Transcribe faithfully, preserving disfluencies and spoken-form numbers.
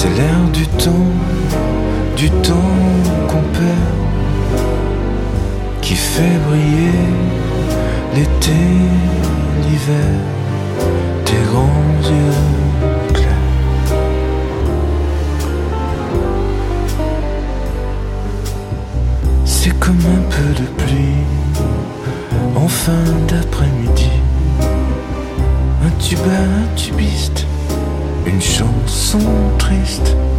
C'est l'air du temps, du temps qu'on perd, qui fait briller l'été, l'hiver, tes grands yeux clairs. C'est comme un peu de pluie en fin d'après-midi, un tuba, un tubiste, une chanson triste